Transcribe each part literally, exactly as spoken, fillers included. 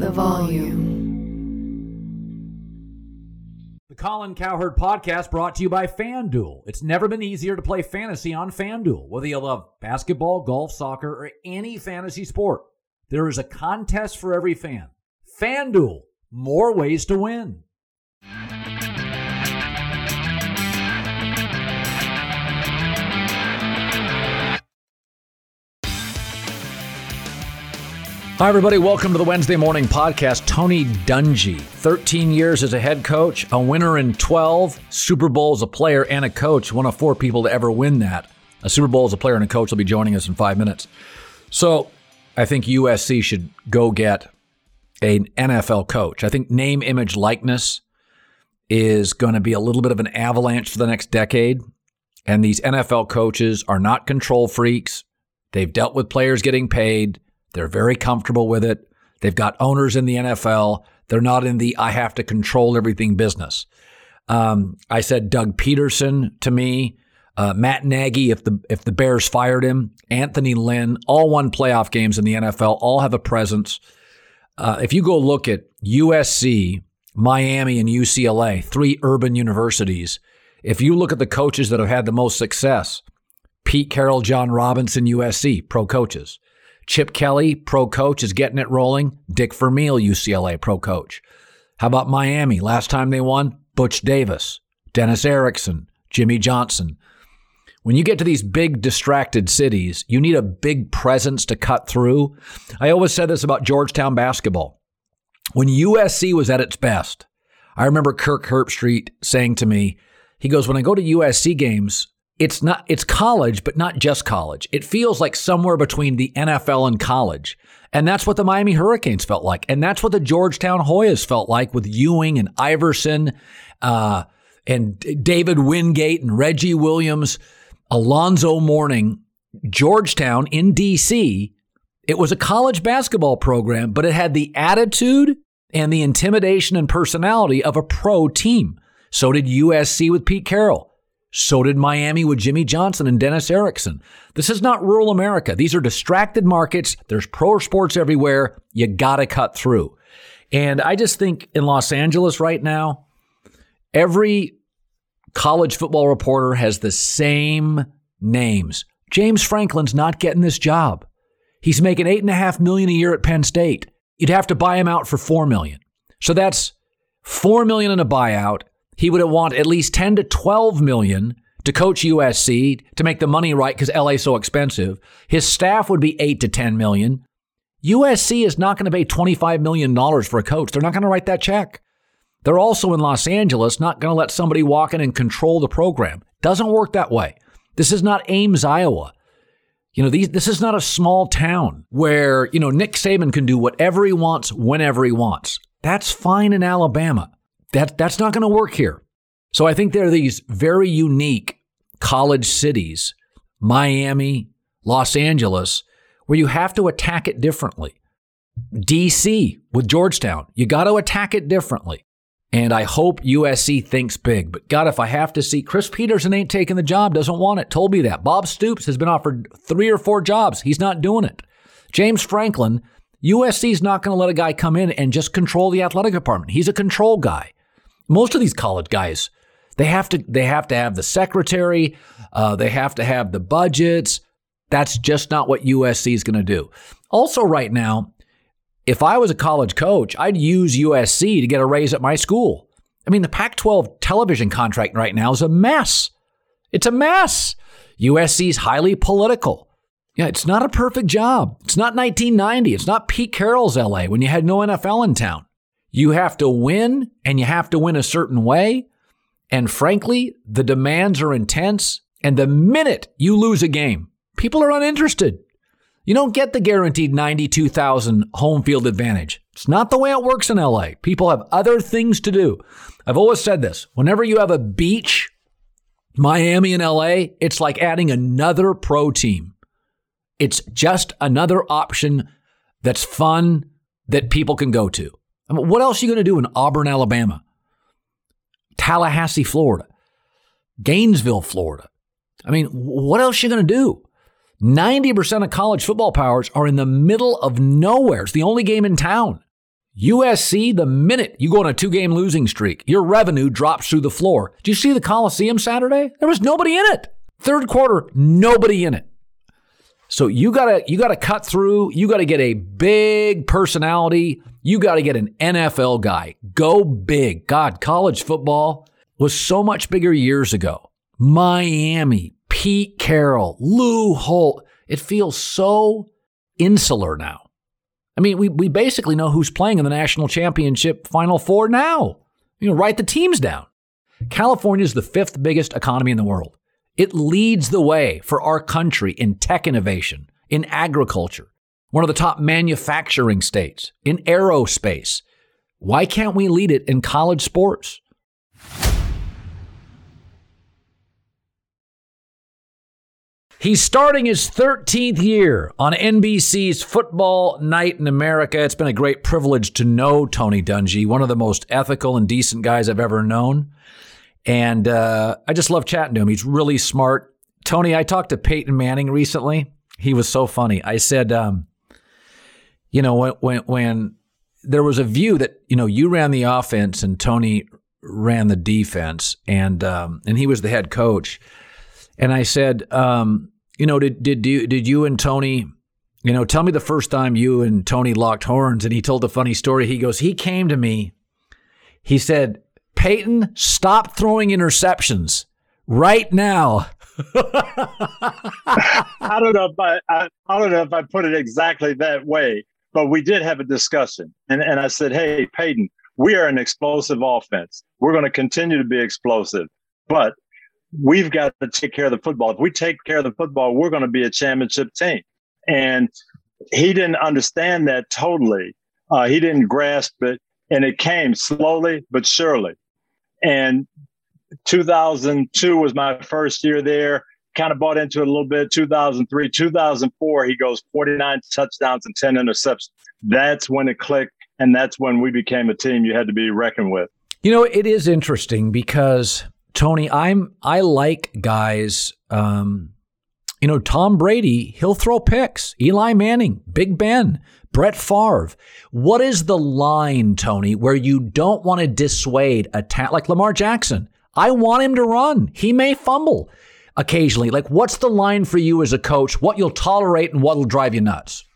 the volume. The Colin Cowherd Podcast brought to you by FanDuel. It's never been easier to play fantasy on FanDuel. Whether you love basketball, golf, soccer, or any fantasy sport, there is a contest for every fan. FanDuel, more ways to win. Hi, everybody. Welcome to the Wednesday Morning Podcast. Tony Dungy, thirteen years as a head coach, a winner in twelve, Super Bowl as a player and a coach, one of four people to ever win that. A Super Bowl as a player and a coach will be joining us in five minutes. So I think U S C should go get an N F L coach. I think name, image, likeness is going to be a little bit of an avalanche for the next decade. And these N F L coaches are not control freaks. They've dealt with players getting paid. They're very comfortable with it. They've got owners in the N F L. They're not in the I have to control everything business. Um, I said Doug Peterson to me, uh, Matt Nagy, if the if the Bears fired him, Anthony Lynn, all won playoff games in the N F L, all have a presence. Uh, if you go look at U S C, Miami, and U C L A, three urban universities, if you look at the coaches that have had the most success, Pete Carroll, John Robinson, U S C, pro coaches. Chip Kelly, pro coach, is getting it rolling. Dick Vermeil, U C L A, pro coach. How about Miami? Last time they won, Butch Davis, Dennis Erickson, Jimmy Johnson. When you get to these big distracted cities, you need a big presence to cut through. I always said this about Georgetown basketball. When U S C was at its best, I remember Kirk Herbstreit saying to me, he goes, when I go to U S C games, It's not, it's college, but not just college. It feels like somewhere between the N F L and college. And that's what the Miami Hurricanes felt like. And that's what the Georgetown Hoyas felt like with Ewing and Iverson, uh, and David Wingate and Reggie Williams, Alonzo Mourning. Georgetown in D C, it was a college basketball program, but it had the attitude and the intimidation and personality of a pro team. So did U S C with Pete Carroll. So did Miami with Jimmy Johnson and Dennis Erickson. This is not rural America. These are distracted markets. There's pro sports everywhere. You got to cut through. And I just think in Los Angeles right now, every college football reporter has the same names. James Franklin's not getting this job. He's making eight and a half million a year at Penn State. You'd have to buy him out for four million. So that's four million in a buyout. He would want at least ten to twelve million to coach U S C to make the money right because L A is so expensive. His staff would be eight to ten million. U S C is not going to pay twenty-five million dollars for a coach. They're not going to write that check. They're also in Los Angeles, not going to let somebody walk in and control the program. Doesn't work that way. This is not Ames, Iowa. You know, these, this is not a small town where, you know, Nick Saban can do whatever he wants, whenever he wants. That's fine in Alabama. That, that's not going to work here. So I think there are these very unique college cities, Miami, Los Angeles, where you have to attack it differently. D C with Georgetown, you got to attack it differently. And I hope U S C thinks big. But God, if I have to see, Chris Peterson ain't taking the job, doesn't want it, told me that. Bob Stoops has been offered three or four jobs. He's not doing it. James Franklin, U S C's not going to let a guy come in and just control the athletic department. He's a control guy. Most of these college guys, they have to they have to have the secretary. Uh, they have to have the budgets. That's just not what U S C is going to do. Also right now, if I was a college coach, I'd use U S C to get a raise at my school. I mean, the Pac twelve television contract right now is a mess. It's a mess. U S C's highly political. Yeah, it's not a perfect job. It's not nineteen ninety. It's not Pete Carroll's L A when you had no N F L in town. You have to win, and you have to win a certain way. And frankly, the demands are intense. And the minute you lose a game, people are uninterested. You don't get the guaranteed ninety-two thousand home field advantage. It's not the way it works in L A. People have other things to do. I've always said this. Whenever you have a beach, Miami and L A, it's like adding another pro team. It's just another option that's fun that people can go to. I mean, what else are you going to do in Auburn, Alabama? Tallahassee, Florida? Gainesville, Florida? I mean, what else are you going to do? ninety percent of college football powers are in the middle of nowhere. It's the only game in town. U S C, the minute you go on a two-game losing streak, your revenue drops through the floor. Did you see the Coliseum Saturday? There was nobody in it. Third quarter, nobody in it. So you gotta you gotta cut through. You gotta get a big personality. You gotta get an N F L guy. Go big. God, college football was so much bigger years ago. Miami, Pete Carroll, Lou Holt. It feels so insular now. I mean, we we basically know who's playing in the national championship Final Four now. You know, write the teams down. California is the fifth biggest economy in the world. It leads the way for our country in tech innovation, in agriculture, one of the top manufacturing states, in aerospace. Why can't we lead it in college sports? He's starting his thirteenth year on N B C's Football Night in America. It's been a great privilege to know Tony Dungy, one of the most ethical and decent guys I've ever known. And uh, I just love chatting to him. He's really smart. Tony, I talked to Peyton Manning recently. He was so funny. I said, um, you know, when, when when there was a view that, you know, you ran the offense and Tony ran the defense, and um, and he was the head coach. And I said, um, you know, did did you did you and Tony, you know, tell me the first time you and Tony locked horns? And he told a funny story. He goes, he came to me. He said, Peyton, stop throwing interceptions right now. I don't know if I, I I don't know if I put it exactly that way, but we did have a discussion. And, and I said, hey, Peyton, we are an explosive offense. We're going to continue to be explosive, but we've got to take care of the football. If we take care of the football, we're going to be a championship team. And he didn't understand that totally. Uh, he didn't grasp it, and it came slowly but surely. And two thousand two was my first year there. Kind of bought into it a little bit. two thousand three, two thousand four, he goes forty-nine touchdowns and ten interceptions. That's when it clicked, and that's when we became a team you had to be reckoned with. You know, it is interesting because, Tony, I'm I like guys. Um, you know, Tom Brady, he'll throw picks. Eli Manning, Big Ben, Brett Favre. What is the line, Tony, where you don't want to dissuade a talent like Lamar Jackson? I want him to run. He may fumble occasionally. Like, what's the line for you as a coach? What you'll tolerate and what will drive you nuts?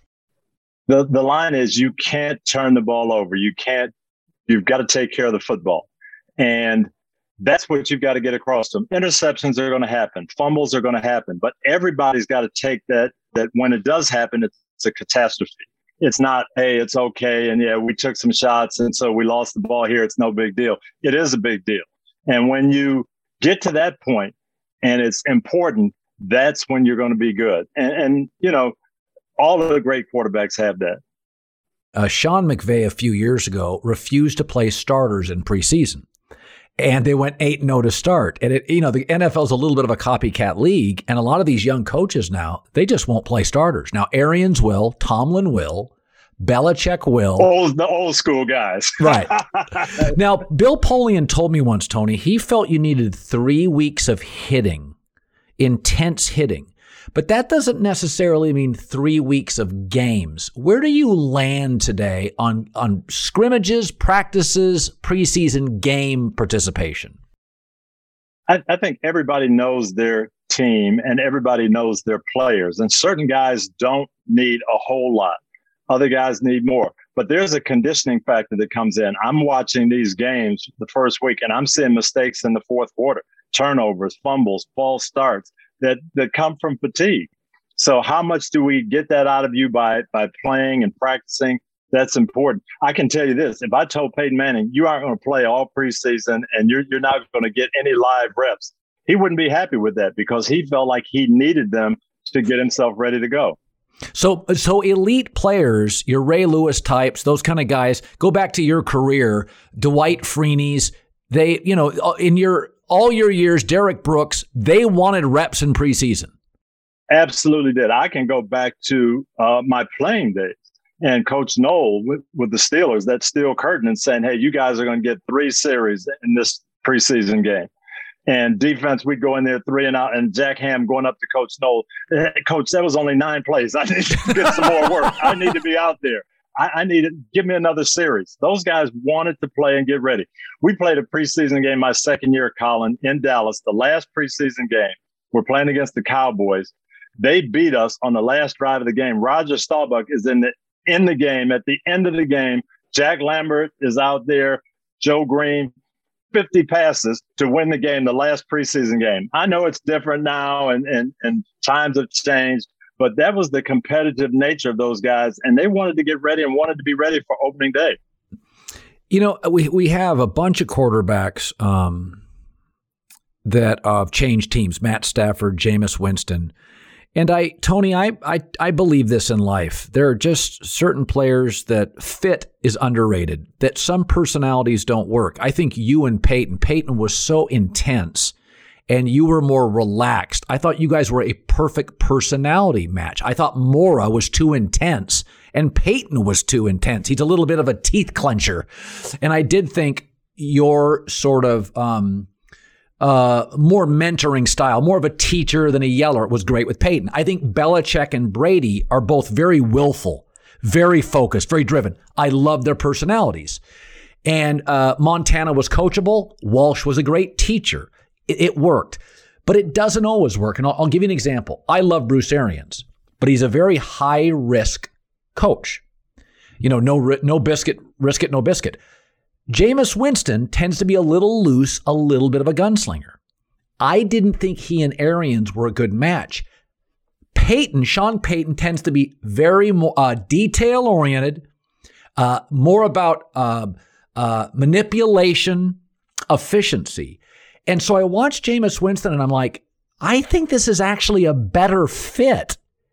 The the line is you can't turn the ball over. You can't. You've got to take care of the football, and that's what you've got to get across to them. Interceptions are going to happen. Fumbles are going to happen. But everybody's got to take that, that when it does happen, it's a catastrophe. It's not, hey, it's okay. And yeah, we took some shots and so we lost the ball here. It's no big deal. It is a big deal. And when you get to that point and it's important, that's when you're going to be good. And, and you know, all of the great quarterbacks have that. Uh, Sean McVay a few years ago refused to play starters in preseason. And they went eight and oh to start. And, it, you know, the N F L is a little bit of a copycat league. And a lot of these young coaches now, they just won't play starters. Now, Arians will, Tomlin will, Belichick will. Old, the old school guys. Right. Now, Bill Polian told me once, Tony, he felt you needed three weeks of hitting, intense hitting. But that doesn't necessarily mean three weeks of games. Where do you land today on, on scrimmages, practices, preseason game participation? I, I think everybody knows their team and everybody knows their players. And certain guys don't need a whole lot. Other guys need more. But there's a conditioning factor that comes in. I'm watching these games the first week, and I'm seeing mistakes in the fourth quarter, turnovers, fumbles, false starts. That, that come from fatigue. So how much do we get that out of you by by playing and practicing? That's important. I can tell you this. If I told Peyton Manning, you aren't going to play all preseason and you're, you're not going to get any live reps, he wouldn't be happy with that because he felt like he needed them to get himself ready to go. So so elite players, your Ray Lewis types, those kind of guys, go back to your career, Dwight Freeney's, they, you know, in your all your years, Derek Brooks, they wanted reps in preseason. Absolutely did. I can go back to uh, my playing days and Coach Noel with, with the Steelers, that steel curtain, and saying, hey, you guys are going to get three series in this preseason game. And defense, we'd go in there three and out, and Jack Ham going up to Coach Noel. Hey, Coach, that was only nine plays. I need to get some more work. I need to be out there. I, I need it. Give me another series. Those guys wanted to play and get ready. We played a preseason game my second year at Colin in Dallas, the last preseason game. We're playing against the Cowboys. They beat us on the last drive of the game. Roger Staubach is in the in the game. At the end of the game, Jack Lambert is out there, Joe Green, fifty passes to win the game, the last preseason game. I know it's different now and, and, and times have changed, but that was the competitive nature of those guys. And they wanted to get ready and wanted to be ready for opening day. You know, we, we have a bunch of quarterbacks um, that have uh, changed teams, Matt Stafford, Jameis Winston. And I, Tony, I, I I believe this in life. There are just certain players that fit is underrated, that some personalities don't work. I think you and Peyton, Peyton was so intense and you were more relaxed. I thought you guys were a perfect personality match. I thought Mora was too intense and Peyton was too intense. He's a little bit of a teeth clencher. And I did think your sort of um, Uh, more mentoring style, more of a teacher than a yeller was great with Peyton. I think Belichick and Brady are both very willful, very focused, very driven. I love their personalities. And uh, Montana was coachable. Walsh was a great teacher. It, it worked. But it doesn't always work. And I'll, I'll give you an example. I love Bruce Arians, but he's a very high-risk coach. You know, no, no biscuit, risk it, no biscuit. Jameis Winston tends to be a little loose, a little bit of a gunslinger. I didn't think he and Arians were a good match. Peyton, Sean Payton tends to be very uh, detail-oriented, uh, more about uh, uh, manipulation, efficiency. And so I watched Jameis Winston and I'm like, I think this is actually a better fit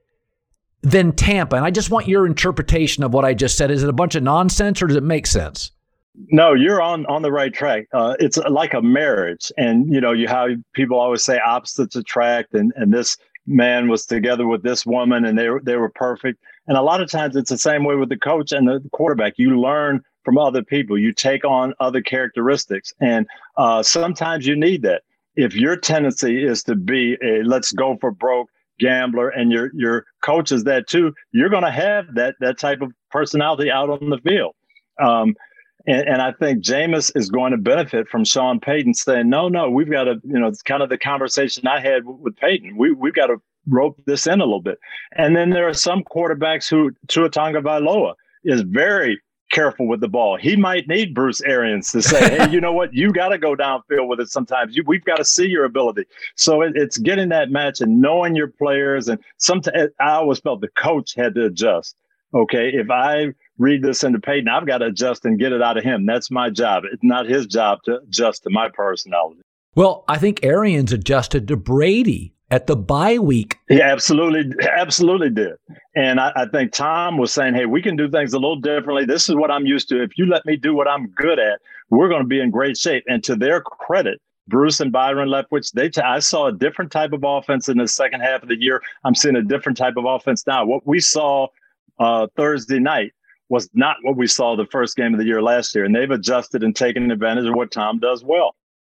than Tampa. And I just want your interpretation of what I just said. Is it a bunch of nonsense or does it make sense? No, you're on, on the right track. Uh, it's like a marriage. And, you know, you how people always say opposites attract. And, and this man was together with this woman and they, they were perfect. And a lot of times it's the same way with the coach and the quarterback. You learn from other people. You take on other characteristics. And uh, sometimes you need that. If your tendency is to be a let's go for broke gambler and your your coach is that too, you're going to have that that type of personality out on the field. Um, And, and I think Jameis is going to benefit from Sean Payton saying, no, no, we've got to, you know, it's kind of the conversation I had with Payton. We, we've got to rope this in a little bit. And then there are some quarterbacks who, Tua Tagovailoa is very careful with the ball. He might need Bruce Arians to say, hey, you know what, you got to go downfield with it sometimes. You, we've got to see your ability. So it, it's getting that match and knowing your players. And sometimes I always felt the coach had to adjust. Okay, if I read this into Peyton, I've got to adjust and get it out of him. That's my job. It's not his job to adjust to my personality. Well, I think Arians adjusted to Brady at the bye week. He absolutely, absolutely did. And I, I think Tom was saying, hey, we can do things a little differently. This is what I'm used to. If you let me do what I'm good at, we're going to be in great shape. And to their credit, Bruce and Byron Leftwich, they t- I saw a different type of offense in the second half of the year. I'm seeing a different type of offense now. What we saw uh, Thursday night was not what we saw the first game of the year last year. And they've adjusted and taken advantage of what Tom does well.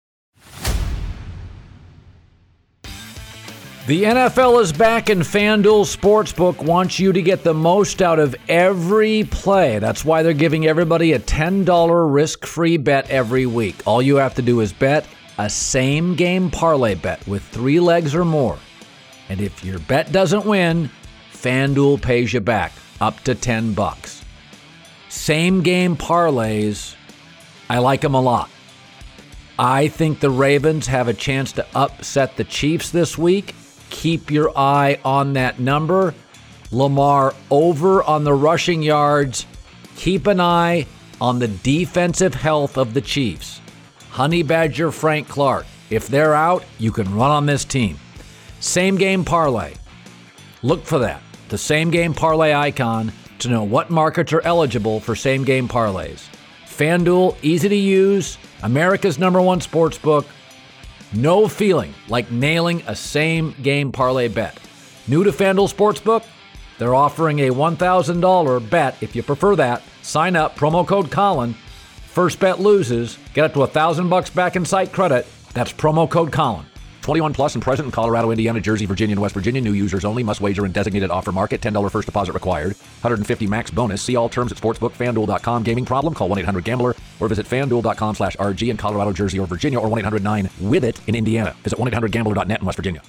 The N F L is back and FanDuel Sportsbook wants you to get the most out of every play. That's why they're giving everybody a ten dollars risk-free bet every week. All you have to do is bet a same-game parlay bet with three legs or more. And if your bet doesn't win, FanDuel pays you back up to ten bucks. Same game parlays, I like them a lot. I think the Ravens have a chance to upset the Chiefs this week. Keep your eye on that number. Lamar over on the rushing yards. Keep an eye on the defensive health of the Chiefs. Honey Badger Frank Clark. If they're out, you can run on this team. Same game parlay. Look for that. The same game parlay icon to know what markets are eligible for same game parlays. FanDuel, easy to use, America's number one sports book. No feeling like nailing a same game parlay bet. New to FanDuel Sportsbook? They're offering a one thousand dollars bet if you prefer that. Sign up, promo code Colin. First bet loses. Get up to one thousand bucks back in site credit. That's promo code Colin. twenty-one plus and present in Colorado, Indiana, Jersey, Virginia, and West Virginia. New users only. Must wager in designated offer market. ten dollars first deposit required. one hundred fifty max bonus. See all terms at sportsbook fan duel dot com. Gaming problem? Call one eight hundred gambler or visit fan duel dot com slash R G in Colorado, Jersey, or Virginia, or one eight hundred nine with it in Indiana. Visit one eight hundred gambler dot net in West Virginia.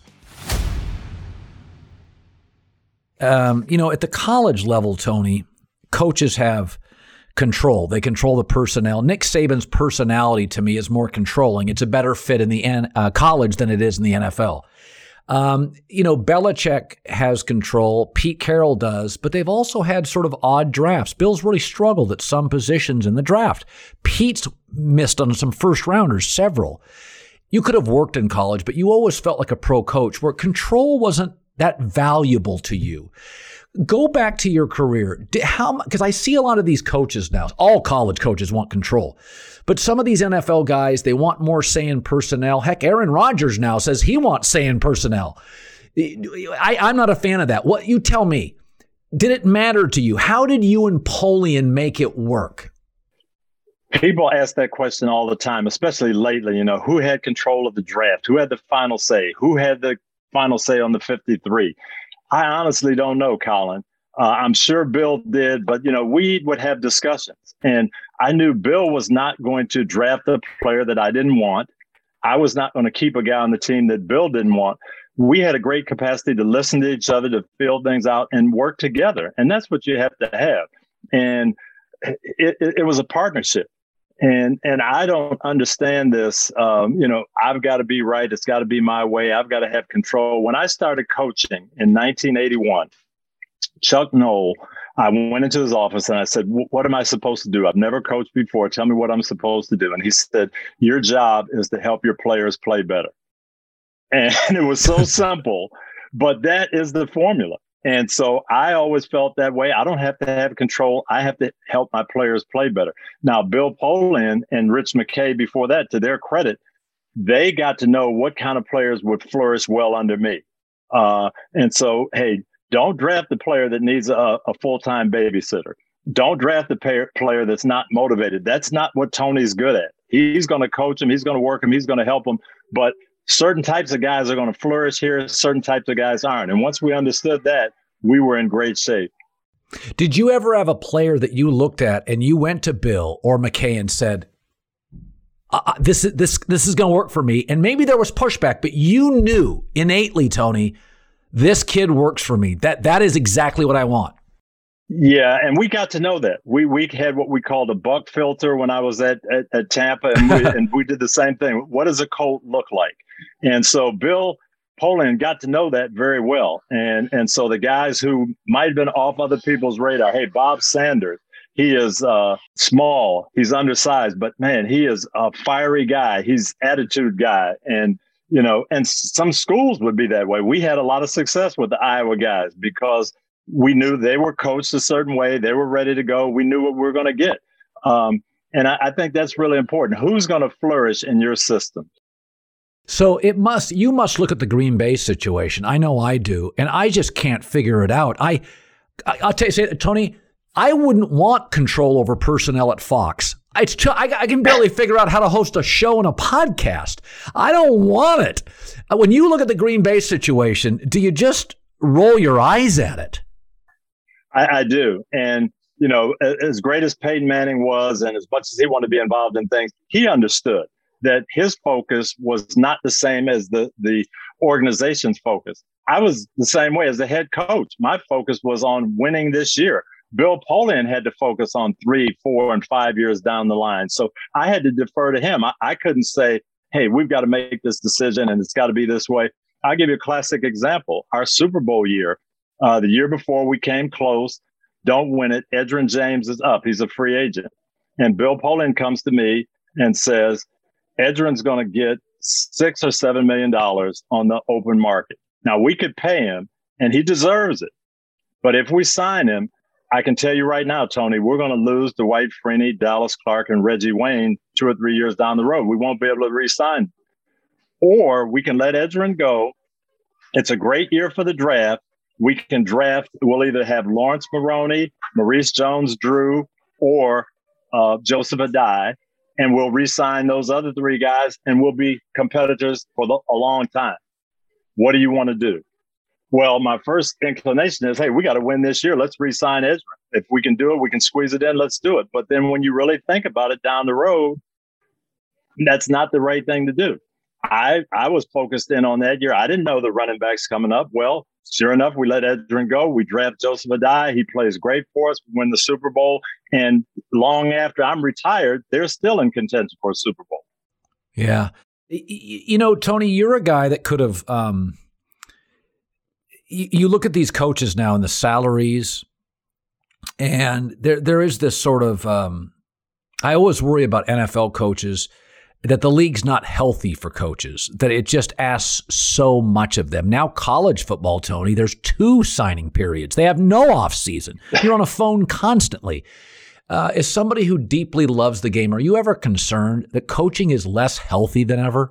Um, you know, at the college level, Tony, coaches have control. They control the personnel. Nick Saban's personality, to me, is more controlling. It's a better fit in the N- uh, college than it is in the N F L. Um, you know, Belichick has control. Pete Carroll does, but they've also had sort of odd drafts. Bill's really struggled at some positions in the draft. Pete's missed on some first rounders, several. You could have worked in college, but you always felt like a pro coach where control wasn't that valuable to you. Go back to your career. How, because I see a lot of these coaches now, all college coaches want control, but some of these N F L guys, they want more say in personnel. Heck, Aaron Rodgers now says he wants say in personnel. I, I'm not a fan of that. What you tell me, did it matter to you? How did you and Polian make it work? People ask that question all the time, especially lately. You know, who had control of the draft? Who had the final say? Who had the final say on the fifty-three? I honestly don't know, Colin. Uh, I'm sure Bill did, but, you know, we would have discussions. And I knew Bill was not going to draft a player that I didn't want. I was not going to keep a guy on the team that Bill didn't want. We had a great capacity to listen to each other, to feel things out and work together. And that's what you have to have. And it, it, it was a partnership. And and I don't understand this. Um, you know, I've got to be right. It's got to be my way. I've got to have control. When I started coaching in nineteen eighty-one, Chuck Noll, I went into his office and I said, what am I supposed to do? I've never coached before. Tell me what I'm supposed to do. And he said, your job is to help your players play better. And it was so simple, but that is the formula. And so I always felt that way. I don't have to have control. I have to help my players play better. Now, Bill Polian and Rich McKay, before that, to their credit, they got to know what kind of players would flourish well under me. Uh, and so, hey, don't draft the player that needs a, a full-time babysitter. Don't draft the pay- player that's not motivated. That's not what Tony's good at. He's going to coach him. He's going to work him. He's going to help him. But certain types of guys are going to flourish here. Certain types of guys aren't. And once we understood that, we were in great shape. Did you ever have a player that you looked at and you went to Bill or McKay and said, uh, this, this, this is going to work for me? And maybe there was pushback, but you knew innately, Tony, this kid works for me. That That is exactly what I want. Yeah, and we got to know that. We we had what we called a buck filter when I was at, at, at Tampa, and we, and we did the same thing. What does a colt look like? And so Bill Polian got to know that very well. And and so the guys who might have been off other people's radar, hey, Bob Sanders, he is uh, small, he's undersized, but man, he is a fiery guy. He's attitude guy. And, you know, and some schools would be that way. We had a lot of success with the Iowa guys because we knew they were coached a certain way. They were ready to go. We knew what we were going to get. Um, and I, I think that's really important. Who's going to flourish in your system? So it must, you must look at the Green Bay situation. I know I do, and I just can't figure it out. I, I I'll tell you, say, Tony, I wouldn't want control over personnel at Fox. It's too, I, I can barely figure out how to host a show and a podcast. I don't want it. When you look at the Green Bay situation, do you just roll your eyes at it? I, I do. And, you know, as great as Peyton Manning was, and as much as he wanted to be involved in things, he understood that his focus was not the same as the, the organization's focus. I was the same way as the head coach. My focus was on winning this year. Bill Polian had to focus on three, four, and five years down the line. So I had to defer to him. I, I couldn't say, hey, we've got to make this decision and it's got to be this way. I'll give you a classic example. Our Super Bowl year, uh, the year before we came close, don't win it. Edgerrin James is up. He's a free agent. And Bill Polian comes to me and says, Edgerrin's going to get six or seven million dollars on the open market. Now, we could pay him, and he deserves it. But if we sign him, I can tell you right now, Tony, we're going to lose Dwight Freeney, Dallas Clark, and Reggie Wayne two or three years down the road. We won't be able to re-sign. Or we can let Edgerrin go. It's a great year for the draft. We can draft. We'll either have Lawrence Maroney, Maurice Jones-Drew, or uh, Joseph Adai. and we'll re-sign those other three guys, and we'll be competitors for the, a long time. What do you want to do? Well, my first inclination is, hey, we got to win this year. Let's re-sign Ezra. If we can do it, we can squeeze it in. Let's do it. But then when you really think about it down the road, that's not the right thing to do. I I was focused in on that year. I didn't know the running backs coming up. Well, sure enough, we let Edgerrin go. We draft Joseph Addai. He plays great for us. We win the Super Bowl. And long after I'm retired, they're still in contention for a Super Bowl. Yeah. You know, Tony, you're a guy that could have um, – you look at these coaches now and the salaries, and there there is this sort of um, – I always worry about N F L coaches – that the league's not healthy for coaches, that it just asks so much of them. Now college football, Tony, there's two signing periods. They have no off season. You're on a phone constantly. Uh, as somebody who deeply loves the game, are you ever concerned that coaching is less healthy than ever?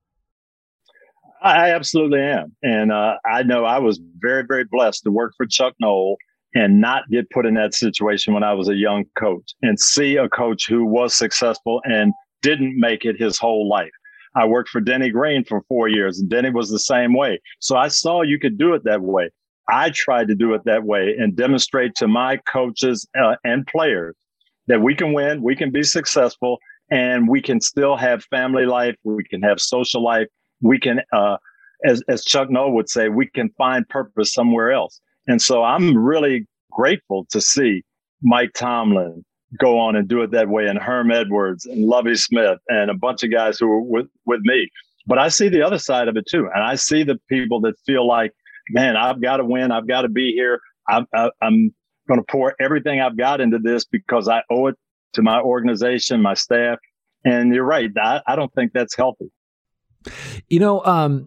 I absolutely am. And uh, I know I was very, very blessed to work for Chuck Noll and not get put in that situation when I was a young coach and see a coach who was successful and didn't make it his whole life. I worked for Denny Green for four years, and Denny was the same way. So I saw you could do it that way. I tried to do it that way and demonstrate to my coaches uh, and players that we can win, we can be successful, and we can still have family life, we can have social life, we can, uh, as, as Chuck Noll would say, we can find purpose somewhere else. And so I'm really grateful to see Mike Tomlin go on and do it that way, and Herm Edwards and Lovie Smith and a bunch of guys who were with, with me. But I see the other side of it too. And I see the people that feel like, man, I've got to win. I've got to be here. I'm, I, I'm going to pour everything I've got into this because I owe it to my organization, my staff. And you're right. I, I don't think that's healthy. You know, um,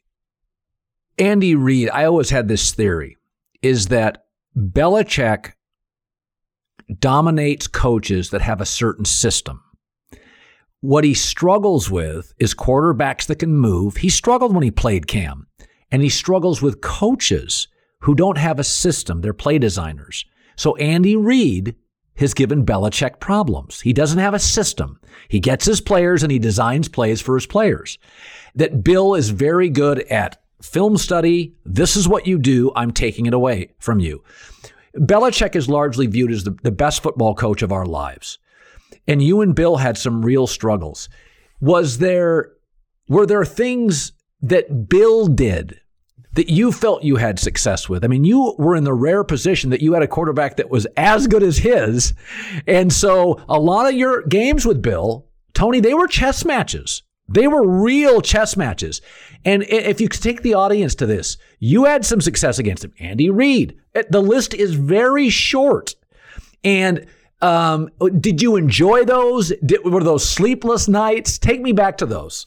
Andy Reid, I always had this theory, is that Belichick dominates coaches that have a certain system. What he struggles with is quarterbacks that can move. He struggled when he played Cam, and he struggles with coaches who don't have a system. They're play designers. So Andy Reid has given Belichick problems. He doesn't have a system. He gets his players and he designs plays for his players. That Bill is very good at film study. This is what you do. I'm taking it away from you. Belichick is largely viewed as the, the best football coach of our lives. And you and Bill had some real struggles. Was there, were there things that Bill did that you felt you had success with? I mean, you were in the rare position that you had a quarterback that was as good as his. And so a lot of your games with Bill, Tony, they were chess matches. They were real chess matches. And if you take the audience to this, you had some success against him. Andy Reid. The list is very short. And um, did you enjoy those? Did, were those sleepless nights? Take me back to those.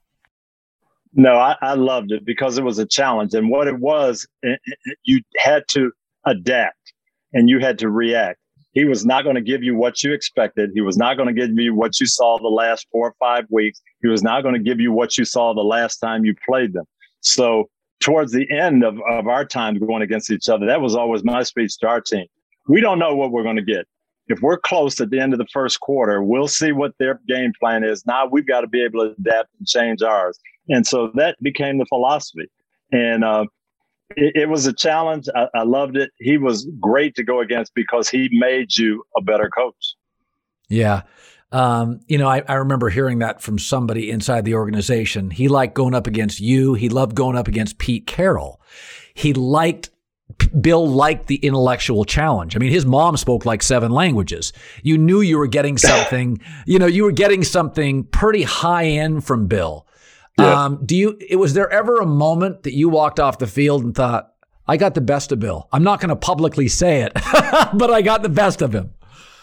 No, I, I loved it because it was a challenge. And what it was, it, it, you had to adapt and you had to react. He was not going to give you what you expected. He was not going to give you what you saw the last four or five weeks. He was not going to give you what you saw the last time you played them. So towards the end of, of our time going against each other, that was always my speech to our team. We don't know what we're going to get. If we're close at the end of the first quarter, we'll see what their game plan is. Now we've got to be able to adapt and change ours. And so that became the philosophy. And uh, it, it was a challenge. I, I loved it. He was great to go against because he made you a better coach. Yeah. Um, you know, I, I remember hearing that from somebody inside the organization. He liked going up against you. He loved going up against Pete Carroll. He liked Bill liked the intellectual challenge. I mean, his mom spoke like seven languages. You knew you were getting something, you know, you were getting something pretty high end from Bill. Yeah. Um, do you, it, was there ever a moment that you walked off the field and thought, I got the best of Bill? I'm not going to publicly say it, but I got the best of him.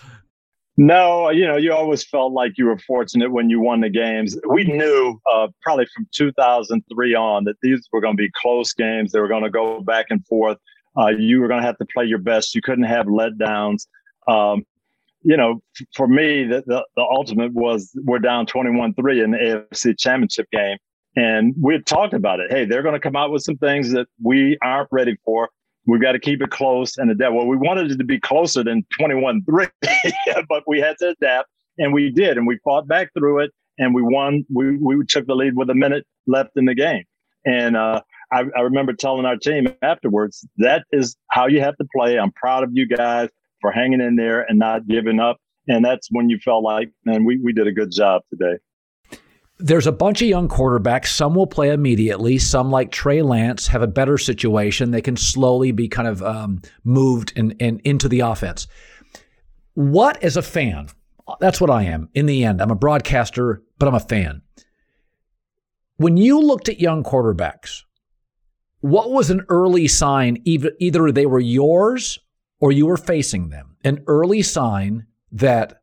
No, you know, you always felt like you were fortunate when you won the games. We knew uh, probably from two thousand three on that these were going to be close games. They were going to go back and forth. Uh, you were going to have to play your best. You couldn't have letdowns. Um, you know, f- for me, the, the, the ultimate was we're down twenty-one three in the A F C Championship game. And we had talked about it. Hey, they're going to come out with some things that we aren't ready for. We've got to keep it close and adapt. Well, we wanted it to be closer than twenty-one three, but we had to adapt And we did, and we fought back through it, and we won. We we took the lead with a minute left in the game. And uh, I, I remember telling our team afterwards, that is how you have to play. I'm proud of you guys for hanging in there and not giving up. And that's when you felt like, man, we, we did a good job today. There's a bunch of young quarterbacks. Some will play immediately. Some, like Trey Lance, have a better situation. They can slowly be kind of um, moved and in, in, into the offense. What, as a fan, that's what I am. In the end, I'm a broadcaster, but I'm a fan. When you looked at young quarterbacks, what was an early sign, either, either they were yours or you were facing them, an early sign that,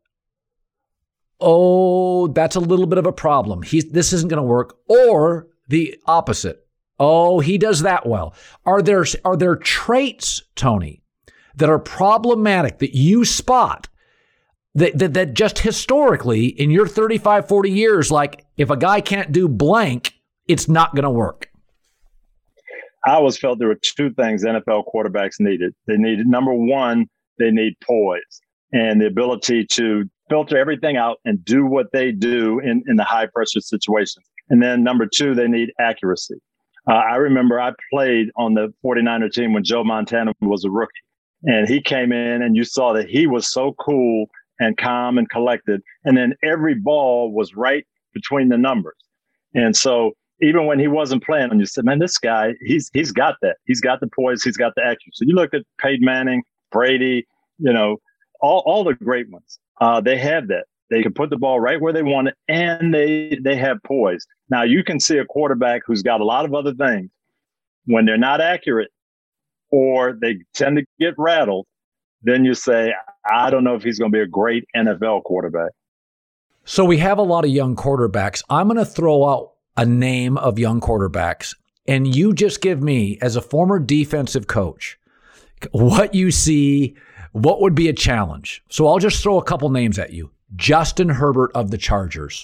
oh, that's a little bit of a problem. He's, this isn't going to work. Or the opposite. Oh, he does that well. Are there, are there traits, Tony, that are problematic that you spot that, that, that just historically in your thirty-five, forty years, like if a guy can't do blank, it's not going to work? I always felt there were two things N F L quarterbacks needed. They needed, number one, they need poise and the ability to filter everything out and do what they do in, in the high pressure situations. And then number two, they need accuracy. Uh, I remember I played on the 49er team when Joe Montana was a rookie, and he came in and you saw that he was so cool and calm and collected. And then every ball was right between the numbers. And so even when he wasn't playing, and you said, man, this guy, he's he's got that. He's got the poise. He's got the accuracy. So you look at Peyton Manning, Brady, you know, all, all the great ones. Uh, they have that. They can put the ball right where they want it, and they they have poise. Now, you can see a quarterback who's got a lot of other things. When they're not accurate or they tend to get rattled, then you say, I don't know if he's going to be a great N F L quarterback. So we have a lot of young quarterbacks. I'm going to throw out a name of young quarterbacks, and you just give me, as a former defensive coach, what you see, what would be a challenge. So I'll just throw a couple names at you. Justin Herbert of the Chargers.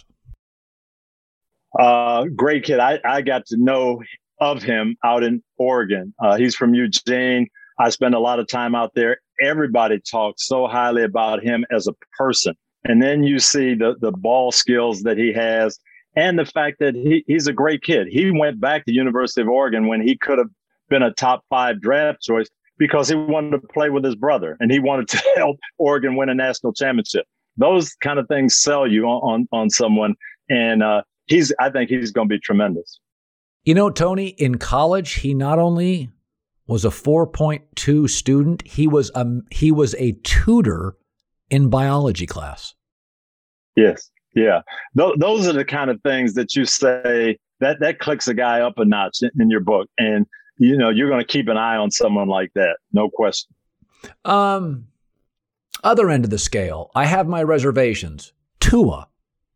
Uh, great kid. I, I got to know of him out in Oregon. Uh, he's from Eugene. I spent a lot of time out there. Everybody talks so highly about him as a person. And then you see the, the ball skills that he has and the fact that he, he's a great kid. He went back to University of Oregon when he could have been a top five draft choice because he wanted to play with his brother and he wanted to help Oregon win a national championship. Those kind of things sell you on, on, on someone. And uh, he's, I think he's going to be tremendous. You know, Tony, in college, he not only was a four point two student, he was a, he was a tutor in biology class. Yes. Yeah. Th- those are the kind of things that you say that, that clicks a guy up a notch in, in your book. And, you know, you're going to keep an eye on someone like that. No question. Um, other end of the scale, I have my reservations. Tua.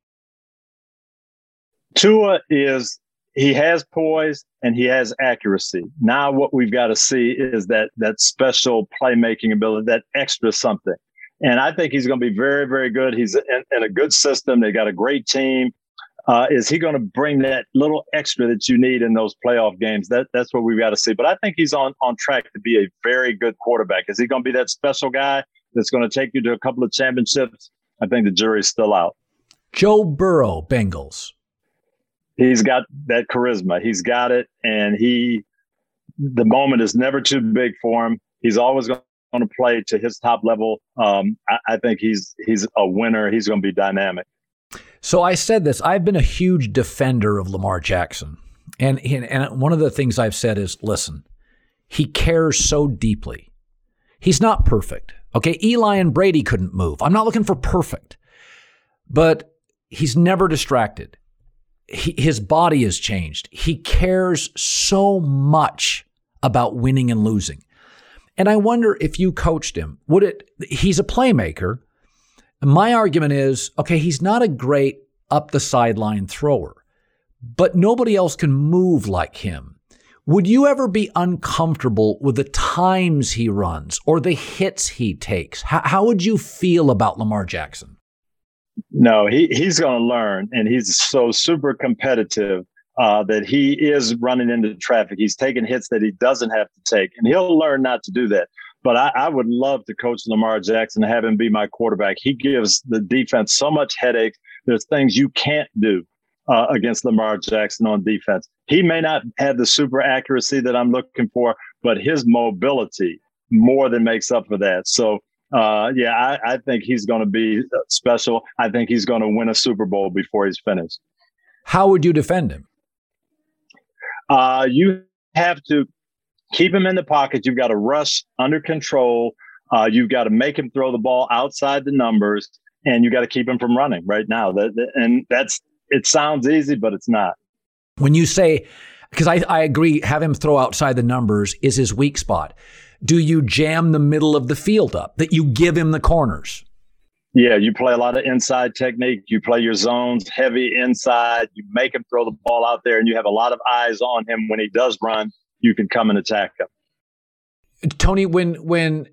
Tua is, he has poise and he has accuracy. Now what we've got to see is that, that special playmaking ability, that extra something. And I think he's going to be very, very good. He's in, in a good system. They got a great team. Uh, is he going to bring that little extra that you need in those playoff games? That That's what we've got to see. But I think he's on, on track to be a very good quarterback. Is he going to be that special guy that's going to take you to a couple of championships? I think the jury's still out. Joe Burrow, Bengals. He's got that charisma. He's got it. And he, the moment is never too big for him. He's always going to play to his top level. Um, I, I think he's he's a winner. He's going to be dynamic. So I said this. I've been a huge defender of Lamar Jackson. And, and one of the things I've said is, listen, he cares so deeply. He's not perfect. Okay, Eli and Brady couldn't move. I'm not looking for perfect. But he's never distracted. He, his body has changed. He cares so much about winning and losing. And I wonder if you coached him, would it, he's a playmaker. My argument is, okay, he's not a great up the sideline thrower, but nobody else can move like him. Would you ever be uncomfortable with the times he runs or the hits he takes? How, how would you feel about Lamar Jackson? No, he, he's going to learn, and he's so super competitive uh, that he is running into traffic. He's taking hits that he doesn't have to take, and he'll learn not to do that. But I, I would love to coach Lamar Jackson and have him be my quarterback. He gives the defense so much headache. There's things you can't do uh, against Lamar Jackson on defense. He may not have the super accuracy that I'm looking for, but his mobility more than makes up for that. So, uh, yeah, I, I think he's going to be special. I think he's going to win a Super Bowl before he's finished. How would you defend him? Uh, you have to keep him in the pocket. You've got to rush under control. Uh, you've got to make him throw the ball outside the numbers, and you got to keep him from running right now. That, that, and that's it sounds easy, but it's not. When you say, because I, I agree, have him throw outside the numbers is his weak spot. Do you jam the middle of the field up, that you give him the corners? Yeah, you play a lot of inside technique. You play your zones heavy inside. You make him throw the ball out there, and you have a lot of eyes on him when he does run. You can come and attack him. Tony, when when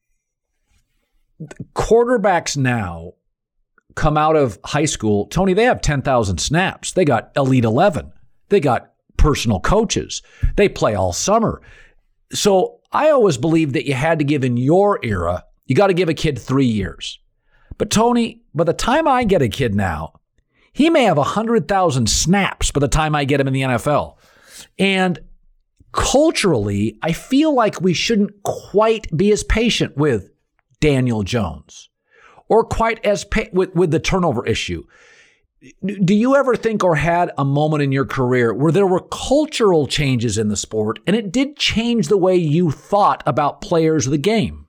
quarterbacks now come out of high school, Tony, they have ten thousand snaps. They got Elite eleven. They got personal coaches. They play all summer. So I always believed that you had to give in your era, you got to give a kid three years. But Tony, by the time I get a kid now, he may have one hundred thousand snaps by the time I get him in the N F L. And culturally, I feel like we shouldn't quite be as patient with Daniel Jones or quite as pa- with, with the turnover issue. Do you ever think or had a moment in your career where there were cultural changes in the sport and it did change the way you thought about players of the game?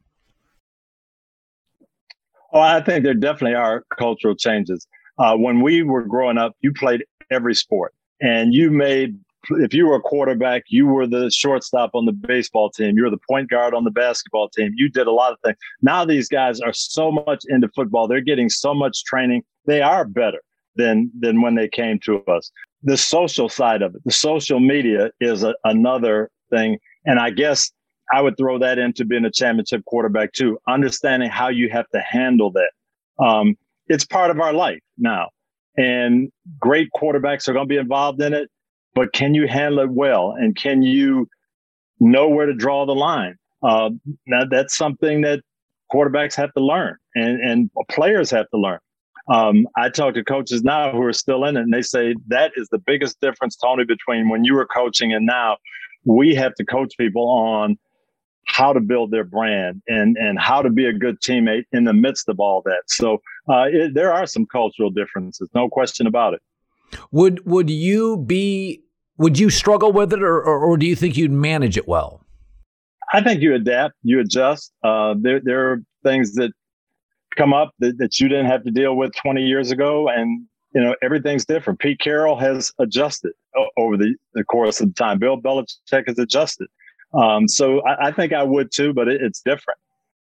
Oh, I think there definitely are cultural changes. Uh, when we were growing up, you played every sport, and you made, if you were a quarterback, you were the shortstop on the baseball team. You were the point guard on the basketball team. You did a lot of things. Now these guys are so much into football. They're getting so much training. They are better than than when they came to us. The social side of it, the social media is a, another thing. And I guess I would throw that into being a championship quarterback too, understanding how you have to handle that. Um, it's part of our life now. And great quarterbacks are going to be involved in it, but can you handle it well? And can you know where to draw the line? Uh, now that's something that quarterbacks have to learn and, and players have to learn. Um, I talk to coaches now who are still in it, and they say that is the biggest difference, Tony, between when you were coaching and now. We have to coach people on how to build their brand and, and how to be a good teammate in the midst of all that. So uh, it, there are some cultural differences, no question about it. Would would you be would you struggle with it, or, or or do you think you'd manage it well? I think you adapt, you adjust. Uh, there there are things that come up that, that you didn't have to deal with twenty years ago, and you know everything's different. Pete Carroll has adjusted over the, the course of time. Bill Belichick has adjusted. Um, so I, I think I would too, but it, it's different.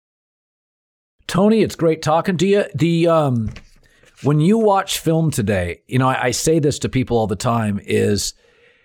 Tony, it's great talking to you. The um, when you watch film today, you know I, I say this to people all the time: is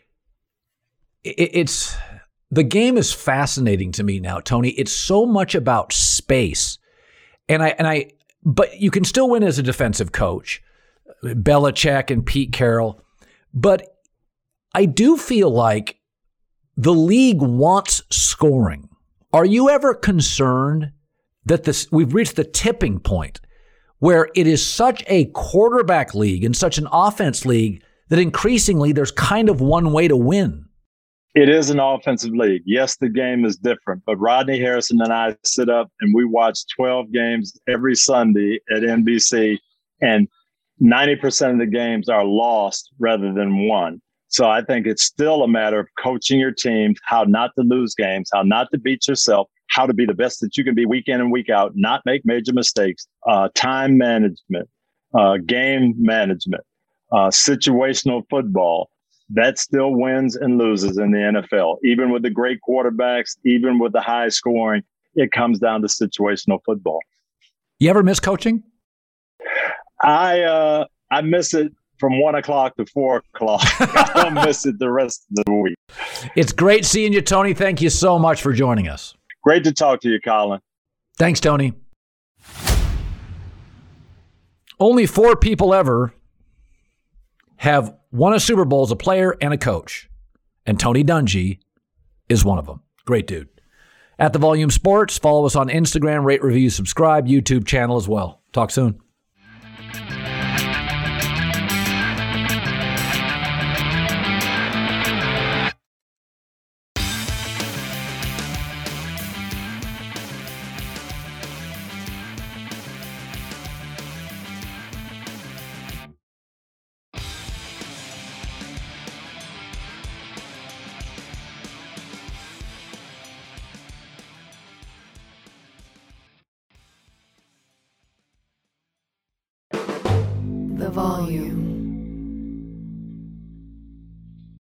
it, it's the game is fascinating to me now, Tony. It's so much about space, and I and I. But you can still win as a defensive coach, Belichick and Pete Carroll. But I do feel like the league wants scoring. Are you ever concerned that this we've reached the tipping point where it is such a quarterback league and such an offense league that increasingly there's kind of one way to win? It is an offensive league. Yes, the game is different, but Rodney Harrison and I sit up and we watch twelve games every Sunday at N B C, and ninety percent of the games are lost rather than won. So I think it's still a matter of coaching your team, how not to lose games, how not to beat yourself, how to be the best that you can be week in and week out, not make major mistakes, uh, time management, uh, game management, uh, situational football. That still wins and loses in the N F L. Even with the great quarterbacks, even with the high scoring, it comes down to situational football. You ever miss coaching? I uh, I miss it from one o'clock to four o'clock. I don't miss it the rest of the week. It's great seeing you, Tony. Thank you so much for joining us. Great to talk to you, Colin. Thanks, Tony. Only four people ever have won a Super Bowl as a player and a coach. And Tony Dungy is one of them. Great dude. At The Volume Sports, follow us on Instagram, rate, review, subscribe, YouTube channel as well. Talk soon. The Volume.